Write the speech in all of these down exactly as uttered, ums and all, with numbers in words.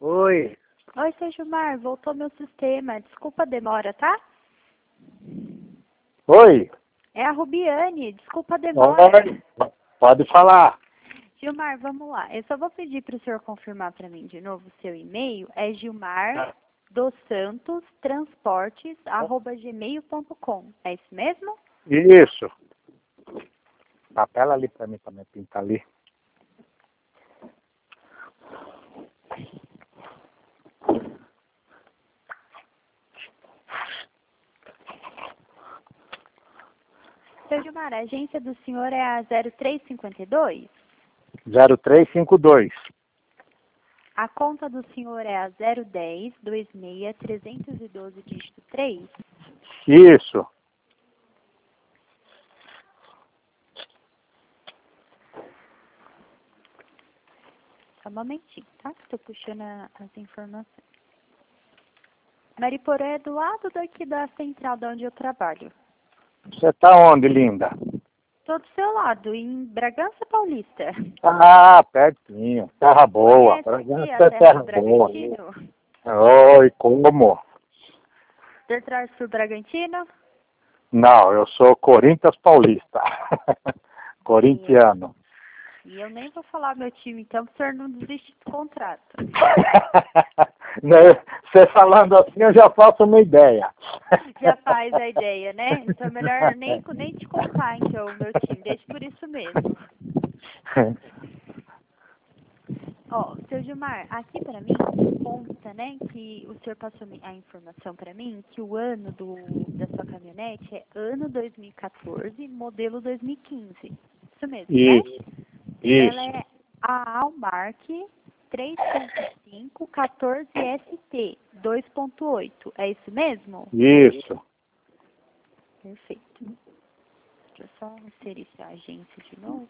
Oi. Oi, seu Gilmar, voltou meu sistema. Desculpa a demora, tá? Oi. É a Rubiane, desculpa a demora. Oi. Pode falar. Gilmar, vamos lá. Eu só vou pedir para o senhor confirmar para mim de novo o seu e-mail. É gilmar dos santos transportes arroba gmail ponto com. É isso mesmo? Isso. Papela ali pra mim também, pinta ali. Seu Gilmar, a agência do senhor é a zero três cinquenta e dois? zero três cinco dois. A conta do senhor é a zero dez vinte e seis trezentos e doze dígito três? Isso. Só um momentinho, tá? Estou puxando a, as informações. Mariporã é do lado daqui da central de onde eu trabalho. Você tá onde, linda? Estou do seu lado, em Bragança Paulista. Ah, pertinho. Terra boa. Conhece aqui Bragança a é terra terra do boa. Bragantino? Oi, como? Você traz pro Bragantino? Não, eu sou Corinthians Paulista. Corintiano. E eu nem vou falar meu time, então, para o senhor não desistir do contrato. Você falando assim, eu já faço uma ideia. Já faz a ideia, né? Então, é melhor nem, nem te contar, então, o meu time. Deixa por isso mesmo. Ó, seu Gilmar, aqui para mim consta, né, que o senhor passou a informação para mim que o ano do, da sua caminhonete é ano dois mil e quatorze, modelo dois mil e quinze. Isso mesmo, Isso, né? isso. Ela é a Almark três ponto cinco quatorze S T dois ponto oito. É isso mesmo? Isso. Perfeito. Deixa eu só inserir essa agência de novo.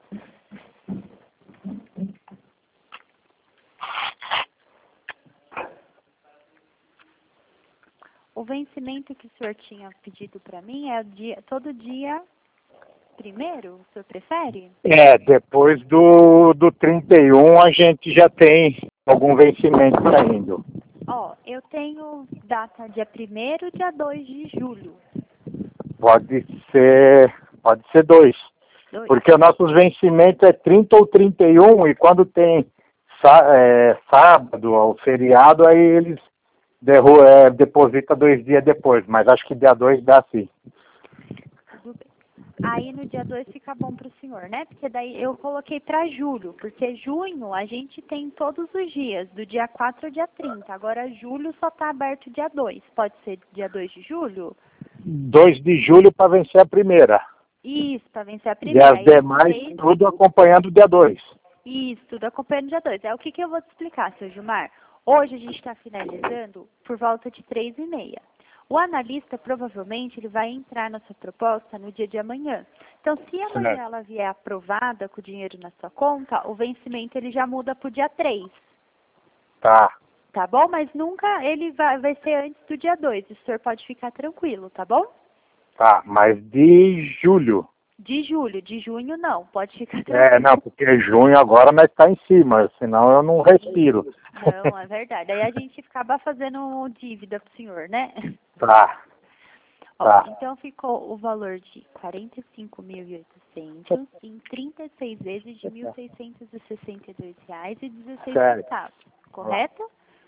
O vencimento que o senhor tinha pedido para mim é o dia, todo dia primeiro? O senhor prefere? É, depois do, do trinta e um a gente já tem algum vencimento saindo. Ó, eu tenho data dia primeiro e dia dois de julho. Pode ser, pode ser dois. Dois. Porque o nosso vencimento é trinta ou trinta e um e quando tem sá, é, sábado ou feriado, aí eles derru é, depositam dois dias depois. Mas acho que dia dois dá sim. Tudo bem. Aí no dia dois fica bom para o senhor, né? Porque daí eu coloquei para julho, porque junho a gente tem todos os dias, do dia quatro ao dia trinta. Agora julho só está aberto dia dois. Pode ser dia dois de julho? dois de julho para vencer a primeira. Isso, para vencer a E primeira. as Aí esse demais, mês, tudo acompanhando o dia dois. isso, tudo acompanhando dia dois. É o que, que eu vou te explicar, seu Gilmar. Hoje a gente está finalizando por volta de três e meia. O analista, provavelmente, ele vai entrar na sua proposta no dia de amanhã. Então, se amanhã Certo. ela vier aprovada com o dinheiro na sua conta, o vencimento ele já muda para o dia três. Tá, Tá bom? Mas nunca ele vai, vai ser antes do dia dois. O senhor pode ficar tranquilo, tá bom? tá. Mas de julho. De julho, de junho não. Pode ficar É, tranquilo. não, porque junho agora nós tá em cima, senão eu não respiro. Não, é verdade. Aí a gente acaba fazendo dívida pro senhor, né? Tá, Ó, tá. então ficou o valor de quarenta e cinco mil e oitocentos em trinta e seis vezes de mil seiscentos e sessenta e dois reais e dezesseis Certo. centavos. Correto?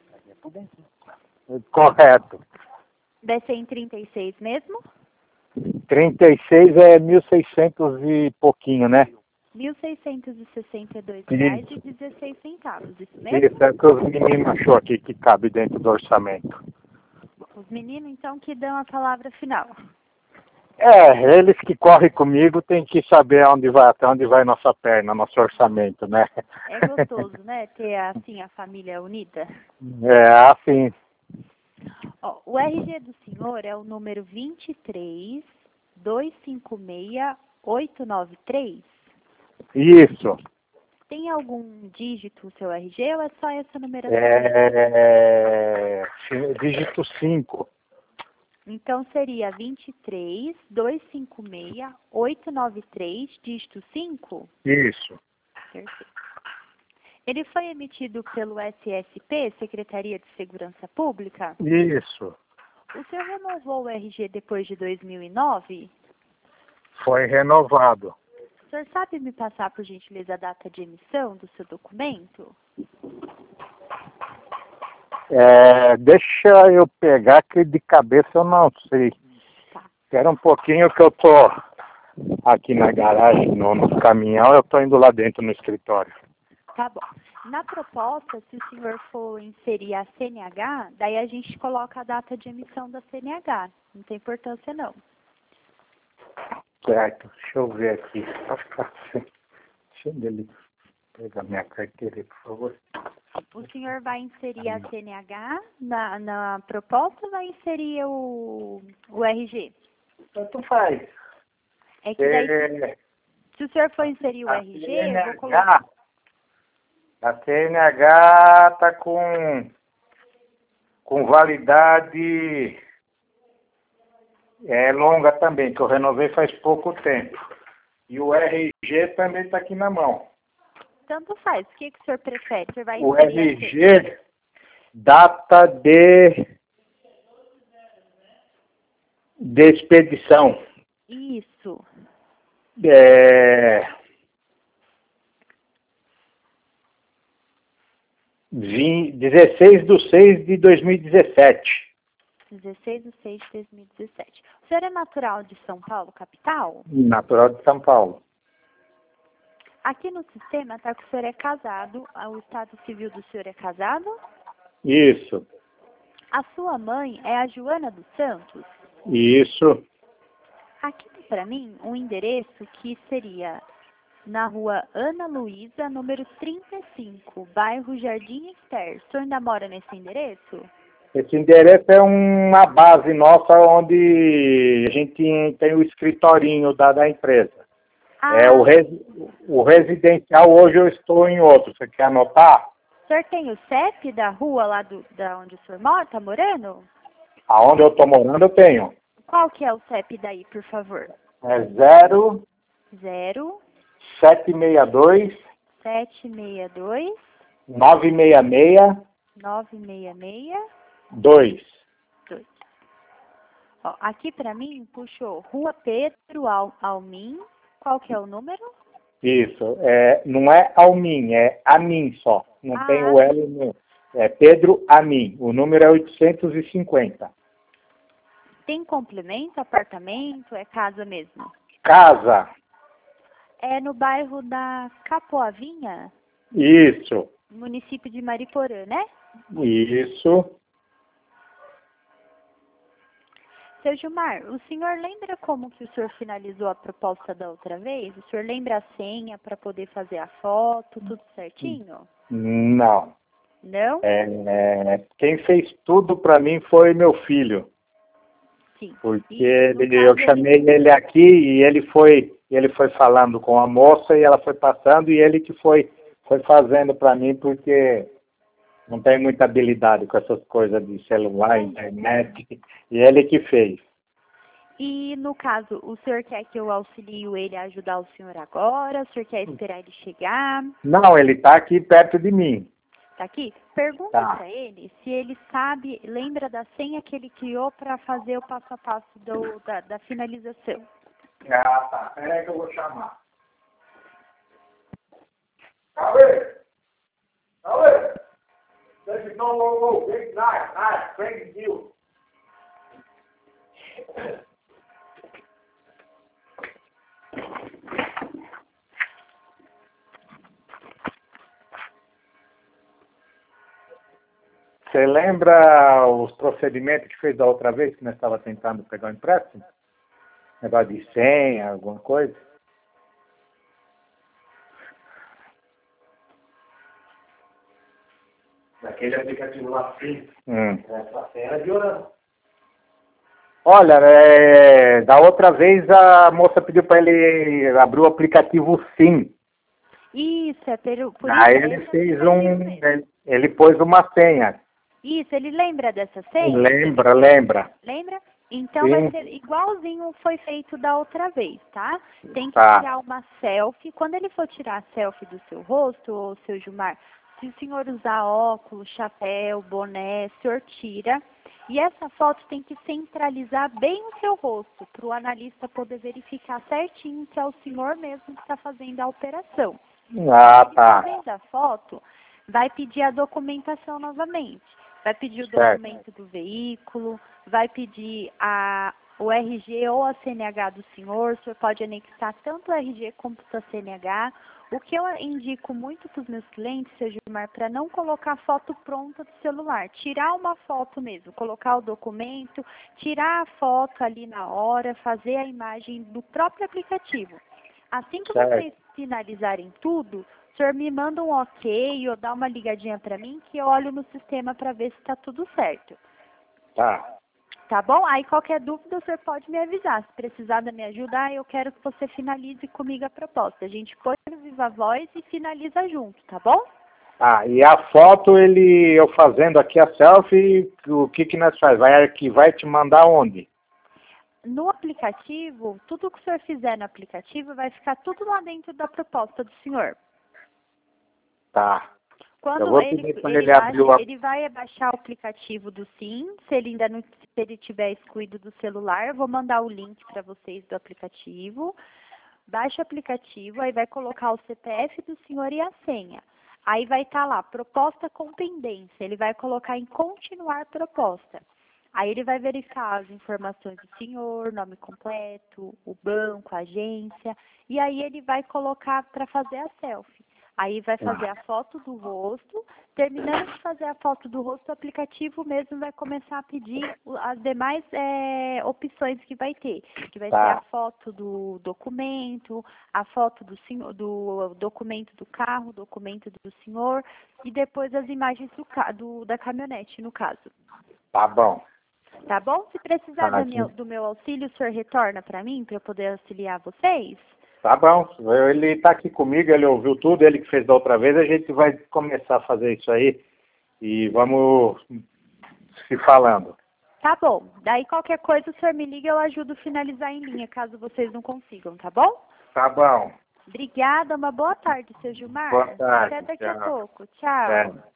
Correto. Vai ser em trinta e seis mesmo? trinta e seis é mil e seiscentos e pouquinho, né? mil seiscentos e sessenta e dois reais e dezesseis centavos. Isso mesmo? Isso é que os meninos achou aqui que cabe dentro do orçamento. Os meninos, então, que dão a palavra final. É, eles que correm comigo têm que saber aonde vai, até onde vai nossa perna, nosso orçamento, né? É gostoso, né? Ter, assim, a família unida. É, assim, Ó, o R G do senhor é o número vinte e três, dois cinco seis, oito nove três. isso. Tem algum dígito o seu R G ou é só essa numeração? É, dígito cinco. Então seria vinte e três, dois cinco seis, oito nove três, dígito cinco? Isso. Perfeito. Ele foi emitido pelo S S P, Secretaria de Segurança Pública? Isso. O senhor renovou o R G depois de dois mil e nove? Foi renovado. O senhor sabe me passar, por gentileza, a data de emissão do seu documento? É, deixa eu pegar, que de cabeça eu não sei. Tá. Espera um pouquinho que eu tô aqui na garagem, no, no caminhão, eu tô indo lá dentro no escritório. Tá bom. Na proposta, se o senhor for inserir a C N H, daí a gente coloca a data de emissão da C N H. Não tem importância, não. Certo, deixa eu ver aqui. Acho que assim. Deixa ele pegar minha carteira aí, por favor. O senhor vai inserir a C N H na, na proposta ou vai inserir o, o R G? Tanto faz. É que daí, É, se o senhor for inserir o a R G, eu vou C N H, colocar... a C N H tá com, com validade é, longa também, que eu renovei faz pouco tempo. E o R G também está aqui na mão. Tanto faz. O que, que o senhor prefere? O senhor vai O inserir R a C- G, data de, de expedição. Isso. É, vim- dezesseis de seis de dois mil e dezessete. dezesseis de seis de dois mil e dezessete. O senhor é natural de São Paulo, capital? Natural de São Paulo. Aqui no sistema está que o senhor é casado. O estado civil do senhor é casado? Isso, A sua mãe é a Joana dos Santos? isso, Aqui tem para mim um endereço que seria na rua Ana Luísa, número trinta e cinco, bairro Jardim Exter. O senhor ainda mora nesse endereço? esse endereço é uma base nossa onde a gente tem o escritorinho da, da empresa. Ah, É o, res, o residencial, hoje eu estou em outro. Você quer anotar? o senhor tem o C E P da rua lá do, da onde o senhor mora, tá morando? Aonde eu estou morando eu tenho. Qual que é o C E P daí, por favor? É zero Zero sete seis dois sete seis dois nove seis seis nove seis seis dois. dois. Ó, aqui para mim puxou Rua Pedro Al Almin. Qual que é o número? Isso, é, não é Almin, é Amin só. Não Ah, tem o L no. É Pedro Amin. O número é oitocentos e cinquenta. Tem complemento, apartamento, é casa mesmo? Casa. É no bairro da Capoavinha, Isso, município de Mariporã, né? isso. Seu Gilmar, o senhor lembra como que o senhor finalizou a proposta da outra vez? O senhor lembra a senha para poder fazer a foto, tudo certinho? Não. Não? É, é, quem fez tudo para mim foi meu filho. Sim. Porque E, no ele, caso, eu chamei ele... ele aqui e ele foi, ele foi falando com a moça e ela foi passando e ele que foi, foi fazendo para mim, porque não tem muita habilidade com essas coisas de celular, internet, e ele que fez. E no caso, o senhor quer que eu auxilie ele a ajudar o senhor agora? O senhor quer esperar ele chegar? Não, ele está aqui perto de mim. Tá aqui? Pergunta Tá. para ele se ele sabe, lembra da senha que ele criou para fazer o passo a passo do, da, da finalização. Ah, tá. Peraí que eu vou chamar. Cauê! Cauê! Deixa não, não, não. Vem, vai, vai, vem, viu? Você lembra os procedimentos que fez da outra vez que nós estávamos tentando pegar o empréstimo? Negócio de senha, alguma coisa? Naquele aplicativo lá, sim. Hum. Essa senha era de orando. Olha, é, da outra vez a moça pediu para ele abrir o aplicativo Sim. Isso, é por, por Aí isso. ele esse fez aplicativo um, mesmo. ele, ele pôs uma senha. Isso, ele lembra dessa senha? Lembra, lembra. Lembra? Então Sim. vai ser igualzinho foi feito da outra vez, tá? Tem que Tá. tirar uma selfie. Quando ele for tirar a selfie do seu rosto, ô seu Gilmar, se o senhor usar óculos, chapéu, boné, o senhor tira. E essa foto tem que centralizar bem o seu rosto, para o analista poder verificar certinho que é o senhor mesmo que está fazendo a operação. Ah, E tá. depois da foto, vai pedir a documentação novamente. Vai pedir o Certo. documento do veículo, vai pedir a, o R G ou a C N H do senhor. O senhor pode anexar tanto o R G quanto a C N H. O que eu indico muito para os meus clientes, seu Gilmar, para não colocar foto pronta do celular. Tirar uma foto mesmo, colocar o documento, tirar a foto ali na hora, fazer a imagem do próprio aplicativo. Assim que Certo. vocês finalizarem tudo, o senhor me manda um ok ou dá uma ligadinha para mim que eu olho no sistema para ver se está tudo certo. Tá. Tá bom? Aí qualquer dúvida o senhor pode me avisar. Se precisar da minha ajuda, ah, eu quero que você finalize comigo a proposta. A gente põe no Viva Voz e finaliza junto, tá bom? Ah, e a foto, ele, eu fazendo aqui a selfie, o que que nós faz? Vai arquivar e te mandar onde? No aplicativo, tudo que o senhor fizer no aplicativo vai ficar tudo lá dentro da proposta do senhor. Tá. Eu Quando vou ele, pedir para ele, ele abrir o... baixa, ele vai baixar o aplicativo do SIM, se ele ainda não se ele tiver excluído do celular, eu vou mandar o link para vocês do aplicativo. Baixa o aplicativo, aí vai colocar o C P F do senhor e a senha. Aí vai estar lá, proposta com pendência, ele vai colocar em continuar proposta. Aí ele vai verificar as informações do senhor, nome completo, o banco, a agência, e aí ele vai colocar para fazer a selfie. Aí vai fazer a foto do rosto, terminando de fazer a foto do rosto, o aplicativo mesmo vai começar a pedir as demais é, opções que vai ter. Que vai Tá. ser a foto do documento, a foto do, senhor, do documento do carro, documento do senhor, e depois as imagens do, do, da caminhonete, no caso. Tá bom. Tá bom? Se precisar Tá, do, meu, do meu auxílio, o senhor retorna para mim, para eu poder auxiliar vocês? Tá bom. Ele tá aqui comigo, ele ouviu tudo, ele que fez da outra vez, a gente vai começar a fazer isso aí e vamos se falando. Tá bom. Daí qualquer coisa o senhor me liga, eu ajudo a finalizar em linha, caso vocês não consigam, tá bom? Tá bom. Obrigada, uma boa tarde, seu Gilmar. Boa tarde. Até daqui Tchau. a pouco. Tchau. É.